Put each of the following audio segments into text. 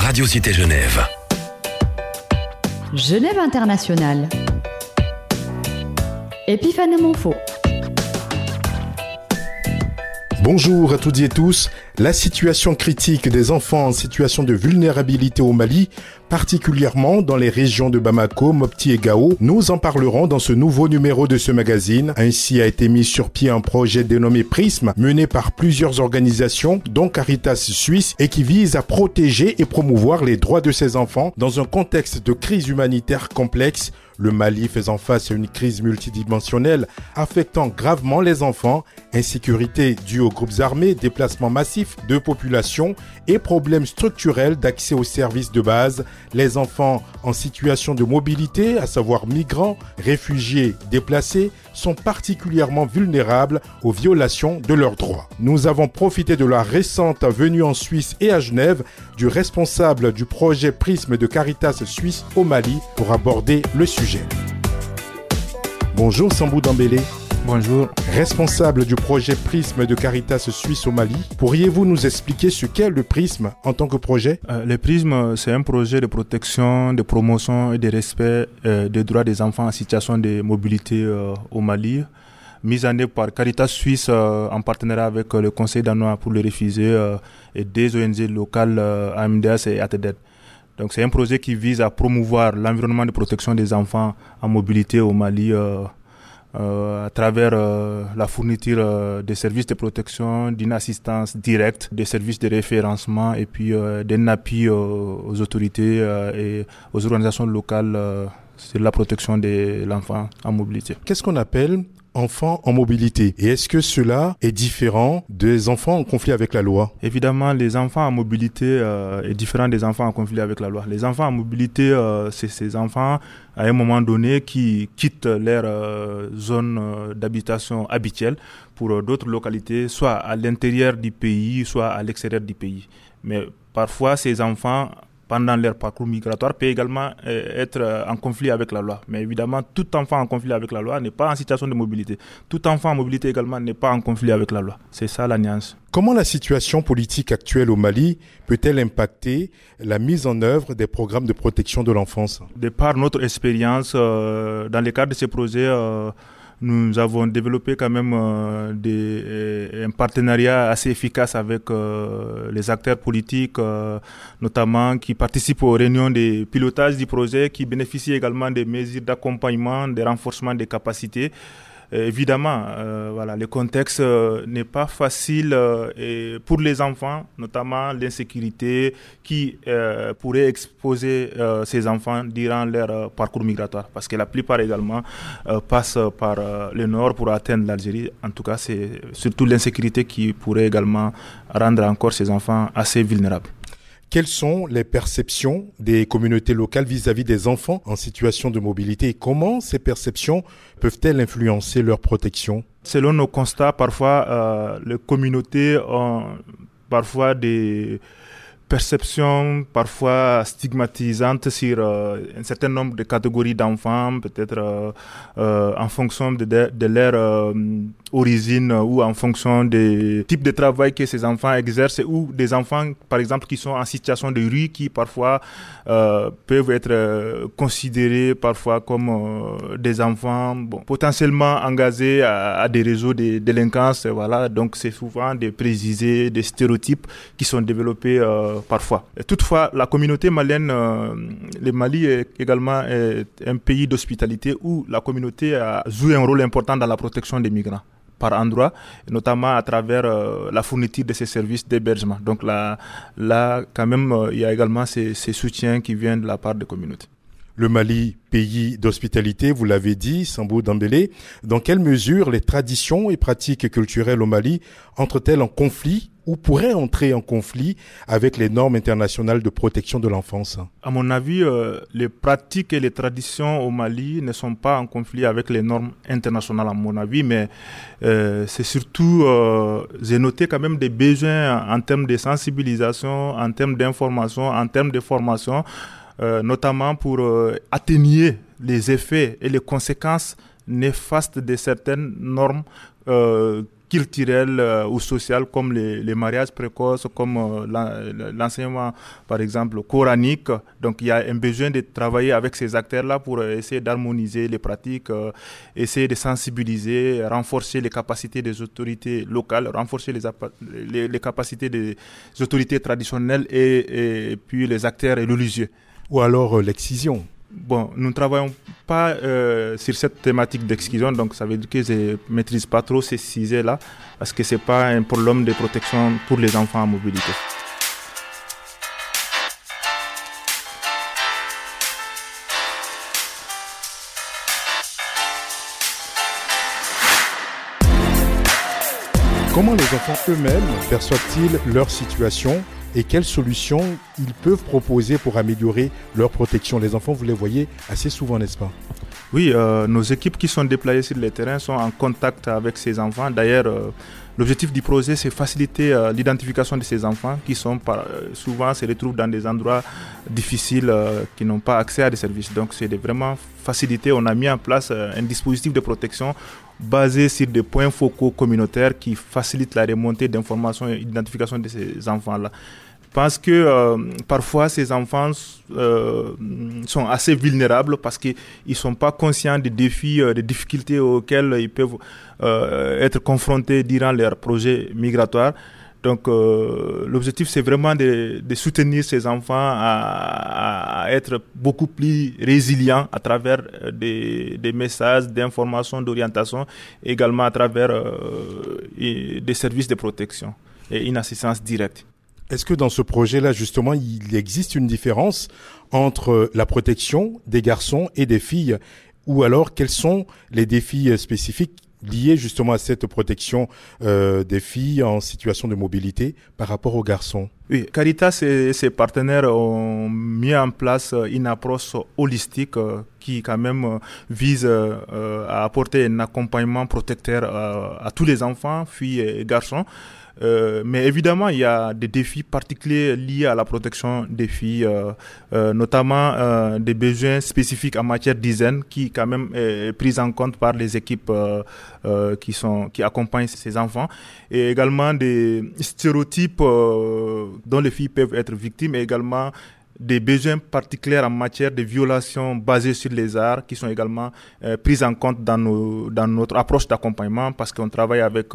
Radio Cité Genève. Genève Internationale. Epiphane Monfaux. Bonjour à toutes et tous. La situation critique des enfants en situation de vulnérabilité au Mali, particulièrement dans les régions de Bamako, Mopti et Gao, nous en parlerons dans ce nouveau numéro de ce magazine. Ainsi a été mis sur pied un projet dénommé Prisme, mené par plusieurs organisations, dont Caritas Suisse, et qui vise à protéger et promouvoir les droits de ces enfants dans un contexte de crise humanitaire complexe. Le Mali faisant face à une crise multidimensionnelle affectant gravement les enfants, insécurité due aux groupes armés, déplacements massifs de population et problèmes structurels d'accès aux services de base, les enfants en situation de mobilité, à savoir migrants, réfugiés, déplacés, sont particulièrement vulnérables aux violations de leurs droits. Nous avons profité de la récente venue en Suisse et à Genève du responsable du projet Prisme de Caritas Suisse au Mali pour aborder le sujet. Bonjour Sambou Dambélé. Bonjour. Responsable du projet Prisme de Caritas Suisse au Mali, pourriez-vous nous expliquer ce qu'est le Prisme en tant que projet ? Le Prisme, c'est un projet de protection, de promotion et de respect des droits des enfants en situation de mobilité au Mali, mis en œuvre par Caritas Suisse en partenariat avec le Conseil danois pour les réfugiés et des ONG locales AMDS et ATDED. Donc c'est un projet qui vise à promouvoir l'environnement de protection des enfants en mobilité au Mali à travers la fourniture des services de protection, d'une assistance directe, des services de référencement et puis d'un appui aux autorités et aux organisations locales sur la protection de l'enfant en mobilité. Qu'est-ce qu'on appelle enfants en mobilité? Et est-ce que cela est différent des enfants en conflit avec la loi? Évidemment, les enfants en mobilité est différent des enfants en conflit avec la loi. Les enfants en mobilité, c'est ces enfants à un moment donné qui quittent leur zone d'habitation habituelle pour d'autres localités, soit à l'intérieur du pays, soit à l'extérieur du pays. Mais parfois, ces enfants pendant leur parcours migratoire peut également être en conflit avec la loi. Mais évidemment, tout enfant en conflit avec la loi n'est pas en situation de mobilité. Tout enfant en mobilité également n'est pas en conflit avec la loi. C'est ça la nuance. Comment la situation politique actuelle au Mali peut-elle impacter la mise en œuvre des programmes de protection de l'enfance? De par notre expérience, dans le cadre de ces projets, nous avons développé quand même un partenariat assez efficace avec les acteurs politiques, notamment qui participent aux réunions de pilotage du projet, qui bénéficient également des mesures d'accompagnement, de renforcement des capacités. Évidemment, le contexte n'est pas facile et pour les enfants, notamment l'insécurité qui pourrait exposer ces enfants durant leur parcours migratoire. Parce que la plupart également passent par le nord pour atteindre l'Algérie. En tout cas, c'est surtout l'insécurité qui pourrait également rendre encore ces enfants assez vulnérables. Quelles sont les perceptions des communautés locales vis-à-vis des enfants en situation de mobilité et comment ces perceptions peuvent-elles influencer leur protection? Selon nos constats, parfois, les communautés ont parfois des perceptions parfois stigmatisantes sur un certain nombre de catégories d'enfants, peut-être en fonction de leur origine ou en fonction des types de travail que ces enfants exercent ou des enfants, par exemple, qui sont en situation de rue, qui parfois peuvent être considérés parfois comme des enfants potentiellement engagés à des réseaux de délinquance. Voilà. Donc, c'est souvent des préjugés, des stéréotypes qui sont développés parfois. Et toutefois, la communauté malienne, le Mali est également un pays d'hospitalité où la communauté a joué un rôle important dans la protection des migrants par endroit, notamment à travers la fourniture de ces services d'hébergement. Donc là quand même, il y a également ces soutiens qui viennent de la part des communautés. Le Mali, pays d'hospitalité, vous l'avez dit, Sambou Dambélé, dans quelle mesure les traditions et pratiques culturelles au Mali entrent-elles en conflit ou pourraient entrer en conflit avec les normes internationales de protection de l'enfance? À mon avis, les pratiques et les traditions au Mali ne sont pas en conflit avec les normes internationales, à mon avis, mais c'est surtout, j'ai noté quand même des besoins en termes de sensibilisation, en termes d'information, en termes de formation, notamment pour atténuer les effets et les conséquences néfastes de certaines normes culturelles ou sociales comme les mariages précoces, comme l'enseignement, par exemple, coranique. Donc, il y a un besoin de travailler avec ces acteurs-là pour essayer d'harmoniser les pratiques, essayer de sensibiliser, renforcer les capacités des autorités locales, renforcer les capacités des autorités traditionnelles et puis les acteurs religieux. Ou alors l'excision. Bon, nous ne travaillons pas sur cette thématique d'excision, donc ça veut dire que je ne maîtrise pas trop ces sujets-là, parce que ce n'est pas un problème de protection pour les enfants en mobilité. Comment les enfants eux-mêmes perçoivent-ils leur situation et quelles solutions ils peuvent proposer pour améliorer leur protection? Les enfants, vous les voyez assez souvent, n'est-ce pas? Oui, nos équipes qui sont déployées sur le terrain sont en contact avec ces enfants. D'ailleurs, l'objectif du projet, c'est faciliter l'identification de ces enfants qui sont souvent se retrouvent dans des endroits difficiles, qui n'ont pas accès à des services. Donc, c'est de vraiment faciliter. On a mis en place un dispositif de protection basé sur des points focaux communautaires qui facilitent la remontée d'informations et l'identification de ces enfants-là. Je pense que parfois ces enfants sont assez vulnérables parce qu'ils ne sont pas conscients des défis, des difficultés auxquelles ils peuvent être confrontés durant leur projet migratoire. Donc l'objectif, c'est vraiment de soutenir ces enfants à être beaucoup plus résilients à travers des messages d'information, d'orientation, également à travers des services de protection et une assistance directe. Est-ce que dans ce projet-là, justement, il existe une différence entre la protection des garçons et des filles? Ou alors, quels sont les défis spécifiques liés justement à cette protection des filles en situation de mobilité par rapport aux garçons? Oui, Caritas et ses partenaires ont mis en place une approche holistique qui quand même vise à apporter un accompagnement protecteur à tous les enfants, filles et garçons. Mais évidemment, il y a des défis particuliers liés à la protection des filles, notamment des besoins spécifiques en matière d'hygiène qui quand même est prise en compte par les équipes qui accompagnent ces enfants, et également des stéréotypes dont les filles peuvent être victimes, et également des besoins particuliers en matière de violations basées sur les arts qui sont également prises en compte dans notre approche d'accompagnement, parce qu'on travaille avec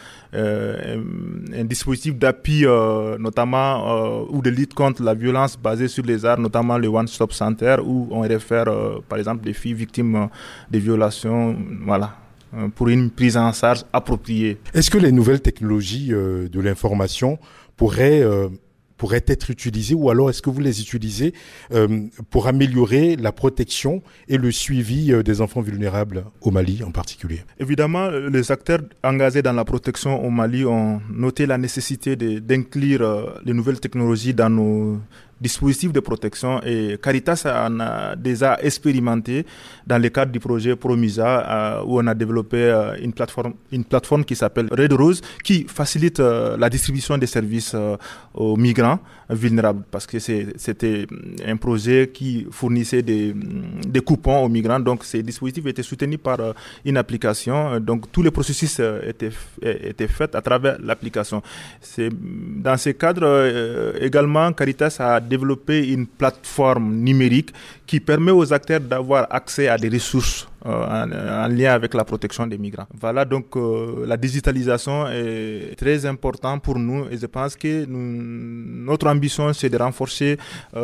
un dispositif d'appui notamment ou de lutte contre la violence basée sur les arts, notamment le One Stop Center, où on réfère par exemple des filles victimes de violations, voilà, pour une prise en charge appropriée. Est-ce que les nouvelles technologies de l'information pourraient être utilisées, ou alors est-ce que vous les utilisez pour améliorer la protection et le suivi des enfants vulnérables au Mali en particulier? Évidemment, les acteurs engagés dans la protection au Mali ont noté la nécessité d'inclure les nouvelles technologies dans nos dispositifs de protection, et Caritas en a déjà expérimenté dans le cadre du projet Promisa, où on a développé une plateforme qui s'appelle Red Rose, qui facilite la distribution des services aux migrants vulnérables, parce que c'était un projet qui fournissait des coupons aux migrants. Donc ces dispositifs étaient soutenus par une application, donc tous les processus étaient faits à travers l'application. C'est dans ce cadre également Caritas a développer une plateforme numérique qui permet aux acteurs d'avoir accès à des ressources en lien avec la protection des migrants. Voilà, donc la digitalisation est très importante pour nous, et je pense que notre ambition, c'est de renforcer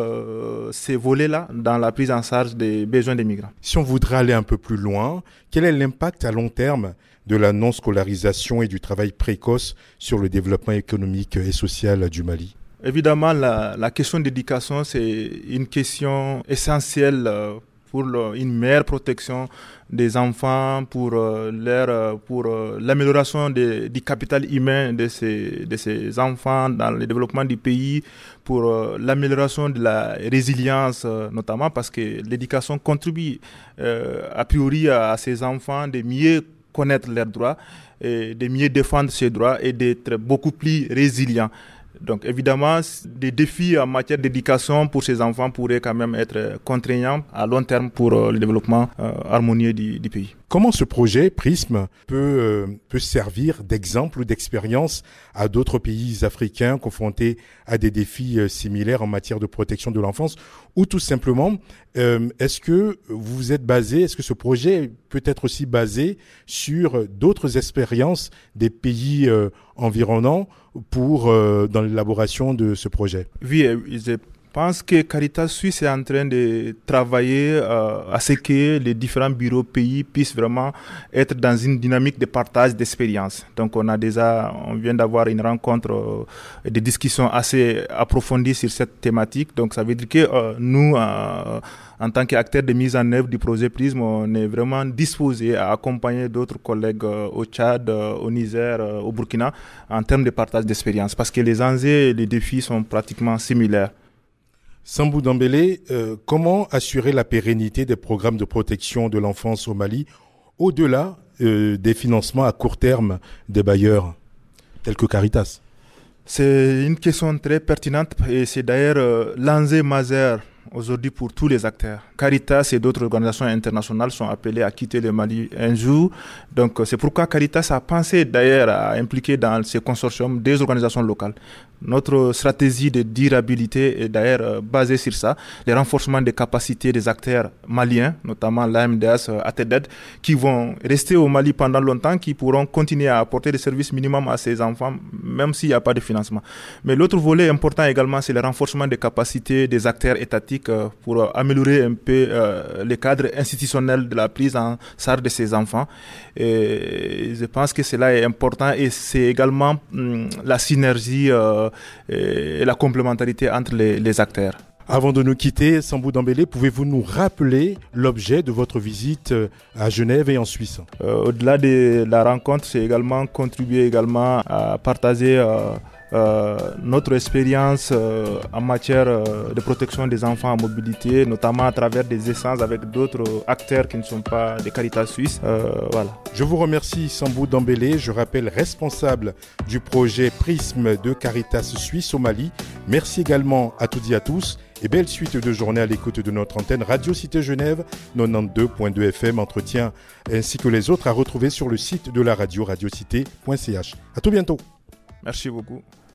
ces volets-là dans la prise en charge des besoins des migrants. Si on voudrait aller un peu plus loin, quel est l'impact à long terme de la non-scolarisation et du travail précoce sur le développement économique et social du Mali? Évidemment, la question d'éducation, c'est une question essentielle pour une meilleure protection des enfants, pour l'amélioration du capital humain de ces enfants dans le développement du pays, pour l'amélioration de la résilience notamment, parce que l'éducation contribue a priori à ces enfants de mieux connaître leurs droits, et de mieux défendre ces droits et d'être beaucoup plus résilients. Donc évidemment, des défis en matière d'éducation pour ces enfants pourraient quand même être contraignants à long terme pour le développement harmonieux du pays. Comment ce projet Prism peut servir d'exemple ou d'expérience à d'autres pays africains confrontés à des défis similaires en matière de protection de l'enfance, ou tout simplement, est-ce que ce projet peut être aussi basé sur d'autres expériences des pays environnants dans l'élaboration de ce projet? Oui, je pense que Caritas Suisse est en train de travailler à ce que les différents bureaux pays puissent vraiment être dans une dynamique de partage d'expériences. Donc on vient d'avoir une rencontre, des discussions assez approfondies sur cette thématique. Donc ça veut dire que nous, en tant qu'acteurs de mise en œuvre du projet Prism, on est vraiment disposés à accompagner d'autres collègues au Tchad, au Niger, au Burkina, en termes de partage d'expériences, parce que les enjeux et les défis sont pratiquement similaires. Sambou Dambélé, comment assurer la pérennité des programmes de protection de l'enfance au Mali au-delà des financements à court terme des bailleurs tels que Caritas? C'est une question très pertinente et c'est d'ailleurs l'enjeu majeur aujourd'hui pour tous les acteurs. Caritas et d'autres organisations internationales sont appelées à quitter le Mali un jour. Donc c'est pourquoi Caritas a pensé d'ailleurs à impliquer dans ces consortiums des organisations locales. Notre stratégie de durabilité est d'ailleurs basée sur ça, le renforcement des capacités des acteurs maliens, notamment l'AMDS, ATEDED, qui vont rester au Mali pendant longtemps, qui pourront continuer à apporter des services minimums à ces enfants, même s'il n'y a pas de financement. Mais l'autre volet important également, c'est le renforcement des capacités des acteurs étatiques pour améliorer un peu le cadre institutionnel de la prise en charge de ces enfants. Et je pense que cela est important et c'est également la synergie et la complémentarité entre les acteurs. Avant de nous quitter, Sambou Dambélé, pouvez-vous nous rappeler l'objet de votre visite à Genève et en Suisse? Au-delà de la rencontre, c'est également contribuer également à partager notre expérience en matière de protection des enfants en mobilité, notamment à travers des échanges avec d'autres acteurs qui ne sont pas des Caritas Suisse. Voilà. Je vous remercie Sambou Dambélé, je rappelle responsable du projet Prism de Caritas Suisse au Mali. Merci également à toutes et à tous et belle suite de journée à l'écoute de notre antenne Radio Cité Genève 92.2 FM, entretien ainsi que les autres à retrouver sur le site de la radio radiocité.ch. À tout bientôt. Merci beaucoup.